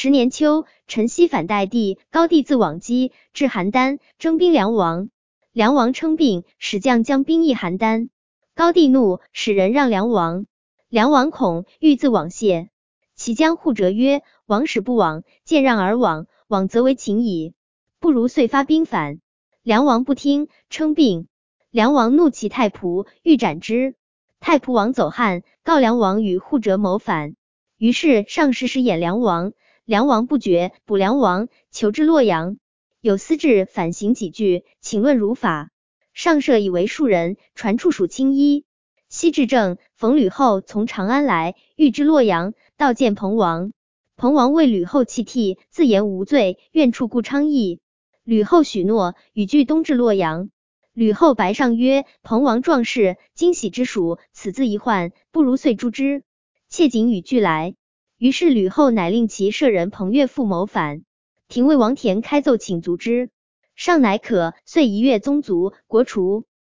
10年秋，陈豨反代帝，高帝自往击，至邯郸，征兵梁王。梁王称病，使将将兵役邯郸。高帝怒，使人让梁王。梁王恐，欲自往谢。其将护折曰：王使不往，见让而往，往则为秦矣，不如遂发兵反。梁王不听，称病。梁王怒其太仆，欲斩之。太仆王走汉，告梁王与护折谋反。于是上使掩梁王，梁王不决，捕梁王，囚至洛阳。有司至，反省几句，请论如法。上赦以为庶人，传处属青衣。西至正，逢吕后从长安来，欲至洛阳，到见彭王。彭王谓吕后弃替，自言无罪，愿处顾昌邑。吕后许诺，与俱东至洛阳。吕后白上曰：彭王壮士，今喜之属，此自一患，不如遂诛之。妾谨与俱来。于是吕后乃令其舍人彭越复谋反。廷尉王田开奏请卒之，上乃可，遂一阅宗族，国除。